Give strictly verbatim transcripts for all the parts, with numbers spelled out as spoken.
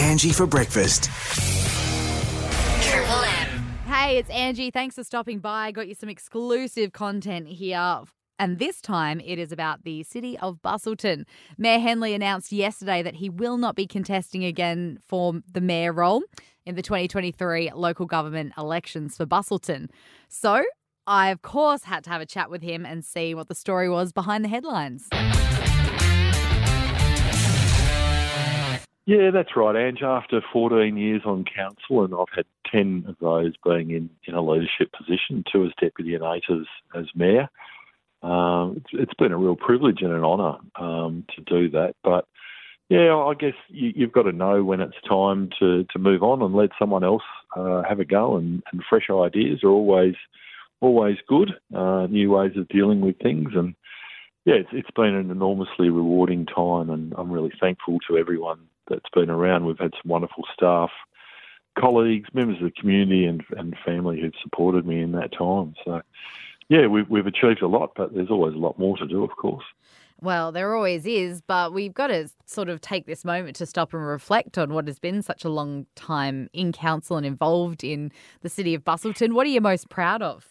Angie for breakfast. Triple M. Hey, it's Angie. Thanks for stopping by. Got you some exclusive content here. And this time it is about the city of Busselton. Mayor Henley announced yesterday that he will not be contesting again for the mayor role in the twenty twenty-three local government elections for Busselton. So I, of course, had to have a chat with him and see what the story was behind the headlines. Yeah, that's right, Ange. After fourteen years on council, and I've had ten of those being in, in a leadership position, two as deputy and eight as, as mayor, um, it's, it's been a real privilege and an honour um, to do that. But, yeah, I guess you, you've got to know when it's time to, to move on and let someone else uh, have a go, and, and fresh ideas are always always good, uh, new ways of dealing with things. And, yeah, it's, it's been an enormously rewarding time, and I'm really thankful to everyone that's been around. We've had some wonderful staff, colleagues, members of the community and, and family who've supported me in that time. So, yeah, we've, we've achieved a lot, but there's always a lot more to do, of course. Well, there always is, but we've got to sort of take this moment to stop and reflect on what has been such a long time in council and involved in the city of Busselton. What are you most proud of?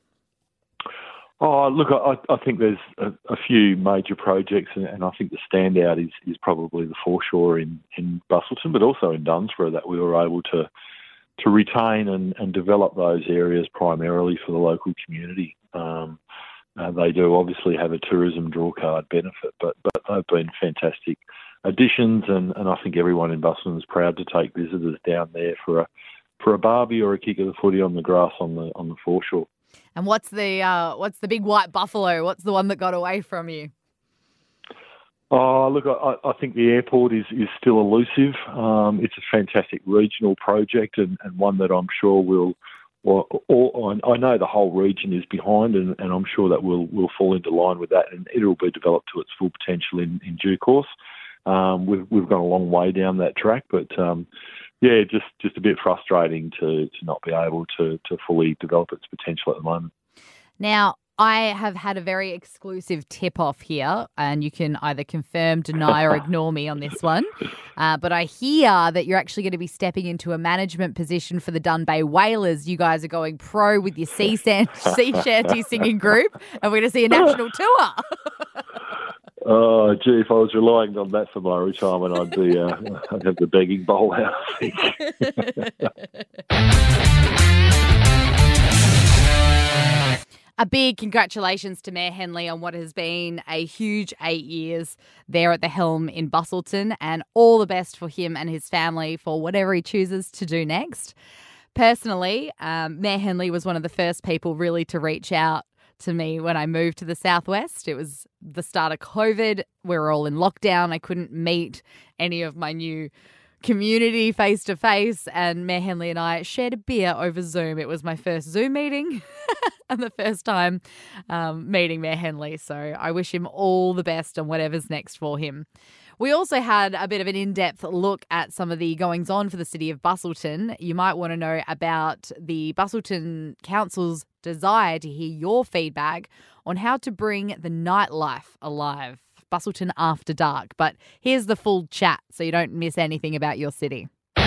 Oh, look, I, I think there's a, a few major projects, and, and I think the standout is, is probably the foreshore in, in Busselton, but also in Dunsborough, that we were able to to retain and, and develop those areas primarily for the local community. Um, uh, they do obviously have a tourism drawcard benefit, but, but they've been fantastic additions, and, and I think everyone in Busselton is proud to take visitors down there for a for a barbie or a kick of the footy on the grass on the on the foreshore. And what's the uh, what's the big white buffalo? What's the one that got away from you? Oh, look, I, I think the airport is, is still elusive. Um, it's a fantastic regional project, and, and one that I'm sure will, or, or I know the whole region is behind, and, and I'm sure that will will fall into line with that, and it'll be developed to its full potential in, in due course. Um, we've we've gone a long way down that track, but um, yeah, just, just a bit frustrating to, to not be able to, to fully develop its potential at the moment. Now, I have had a very exclusive tip-off here, and you can either confirm, deny or ignore me on this one. Uh, but I hear that you're actually going to be stepping into a management position for the Dun Bay Whalers. You guys are going pro with your sea, san- sea shanty singing group, and we're going to see a national tour. Oh, gee, if I was relying on that for my retirement, I'd be, uh, I'd have the begging bowl out, I think. A big congratulations to Mayor Henley on what has been a huge eight years there at the helm in Busselton, and all the best for him and his family for whatever he chooses to do next. Personally, um, Mayor Henley was one of the first people really to reach out to me when I moved to the southwest. It was the start of COVID. We were all in lockdown. I couldn't meet any of my new community face to face, and Mayor Henley and I shared a beer over Zoom. It was my first Zoom meeting and the first time um, meeting Mayor Henley. So I wish him all the best on whatever's next for him. We also had a bit of an in-depth look at some of the goings-on for the city of Busselton. You might want to know about the Busselton Council's desire to hear your feedback on how to bring the nightlife alive. Busselton After Dark. But here's the full chat so you don't miss anything about your city.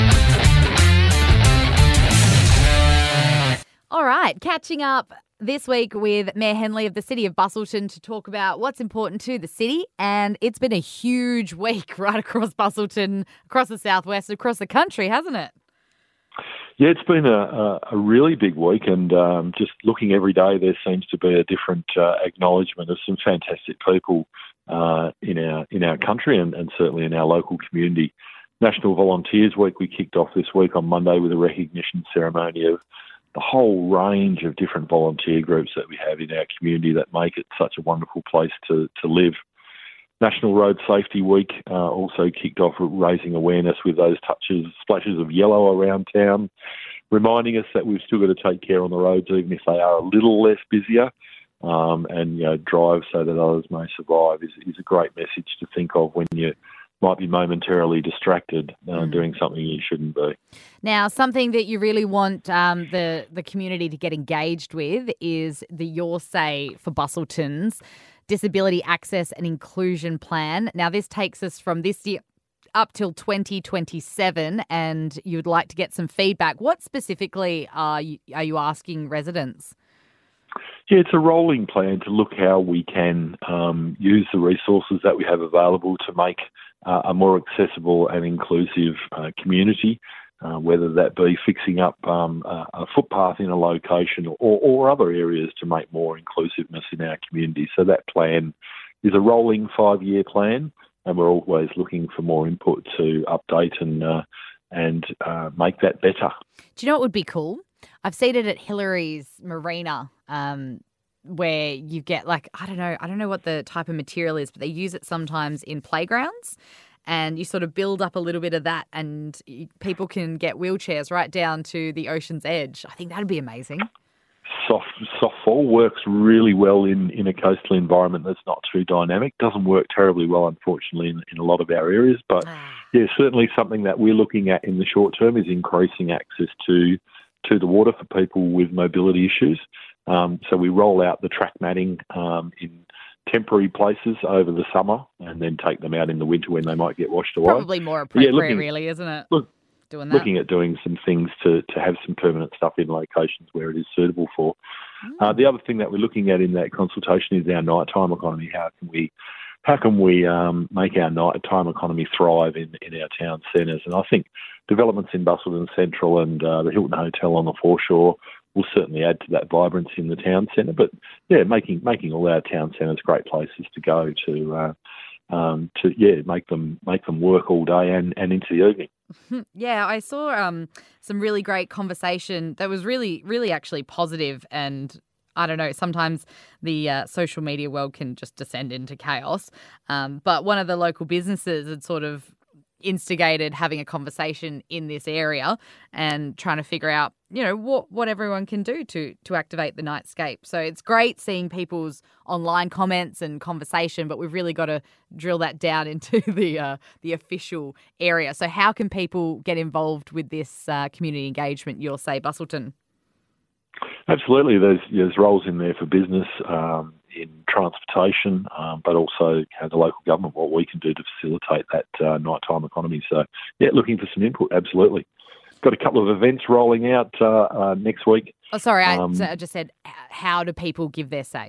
All right, catching up this week with Mayor Henley of the city of Busselton to talk about what's important to the city. And it's been a huge week right across Busselton, across the southwest, across the country, hasn't it? Yeah, it's been a, a, a really big week, and um, just looking every day, there seems to be a different uh, acknowledgement of some fantastic people uh, in our in our country, and, and certainly in our local community. National Volunteers Week we kicked off this week on Monday with a recognition ceremony of the whole range of different volunteer groups that we have in our community that make it such a wonderful place to, to live. National Road Safety Week uh, also kicked off raising awareness with those touches, splashes of yellow around town, reminding us that we've still got to take care on the roads even if they are a little less busier, um, and you know, drive so that others may survive is, is a great message to think of when you might be momentarily distracted uh, mm. doing something you shouldn't be. Now, something that you really want um, the, the community to get engaged with is the Your Say for Busselton's Disability Access and Inclusion Plan. Now, this takes us from this year up till twenty twenty-seven and you would like to get some feedback. What specifically are you, are you asking residents? Yeah, it's a rolling plan to look how we can um, use the resources that we have available to make uh, a more accessible and inclusive uh, community, uh, whether that be fixing up um, a, a footpath in a location or, or other areas to make more inclusiveness in our community. So that plan is a rolling five-year plan, and we're always looking for more input to update and uh, and uh, make that better. Do you know what would be cool? I've seen it at Hillary's Marina, um, where you get like, I don't know, I don't know what the type of material is, but they use it sometimes in playgrounds, and you sort of build up a little bit of that, and you, people can get wheelchairs right down to the ocean's edge. I think that'd be amazing. Soft soft fall works really well in, in a coastal environment that's not too dynamic. Doesn't work terribly well, unfortunately, in, in a lot of our areas. But yeah, certainly something that we're looking at in the short term is increasing access to to the water for people with mobility issues. Um, so we roll out the track matting um, in temporary places over the summer and then take them out in the winter when they might get washed away. Probably more appropriate, yeah, looking, really, isn't it? Look, doing that. Looking at doing some things to, to have some permanent stuff in locations where it is suitable for. Mm. Uh, the other thing that we're looking at in that consultation is our nighttime economy. How can we how can we um, make our nighttime economy thrive in, in our town centres? And I think developments in Busselton Central and uh, the Hilton Hotel on the foreshore will certainly add to that vibrancy in the town centre. But yeah, making making all our town centres great places to go to uh, um, to yeah make them make them work all day and, and into the evening. Yeah, I saw um, some really great conversation that was really, really actually positive, and I don't know, sometimes the uh, social media world can just descend into chaos. Um, but one of the local businesses had sort of instigated having a conversation in this area and trying to figure out, you know, what, what everyone can do to to activate the nightscape. So it's great seeing people's online comments and conversation, but we've really got to drill that down into the uh, the official area. So how can people get involved with this uh, community engagement, you'll say, Busselton? Absolutely. There's, there's roles in there for business, um, in transportation, um, but also you know, the local government, what we can do to facilitate that uh, nighttime economy. So, yeah, looking for some input, absolutely. Got a couple of events rolling out uh, uh, next week. Oh, sorry, um, I, I just said, how do people give their say?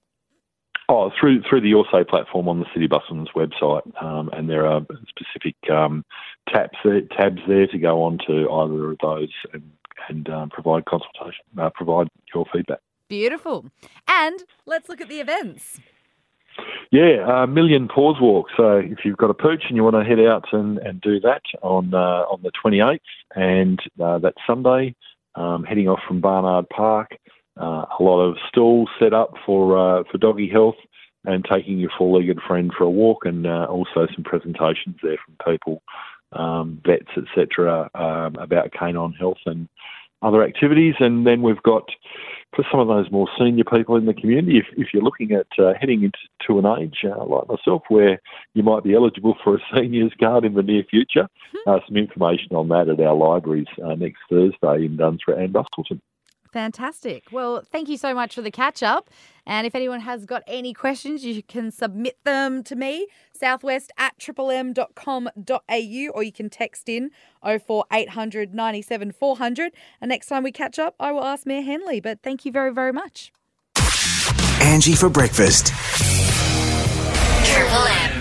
Oh, through through the Your Say platform on the City Busselton's website, um, and there are specific um, tabs there, tabs there to go on to either of those and and um, provide consultation, uh, provide your feedback. Beautiful. And let's look at the events. Yeah, a uh, Million Paws Walk. So if you've got a pooch and you want to head out and, and do that on uh, on the twenty-eighth, and uh, that's Sunday, um, heading off from Barnard Park, uh, a lot of stalls set up for uh, for doggy health and taking your four-legged friend for a walk, and uh, also some presentations there from people, um, vets, et cetera, um, about canine health and other activities. And then we've got, for some of those more senior people in the community, if, if you're looking at uh, heading into to an age uh, like myself where you might be eligible for a seniors card in the near future, uh, some information on that at our libraries uh, next Thursday in Dunsborough and Busselton. Fantastic. Well, thank you so much for the catch-up. And if anyone has got any questions, you can submit them to me, southwest at triple m dot com dot a u, or you can text in oh four eight hundred ninety-seven four hundred. And next time we catch up, I will ask Mayor Henley. But thank you very, very much. Angie for breakfast. Triple M.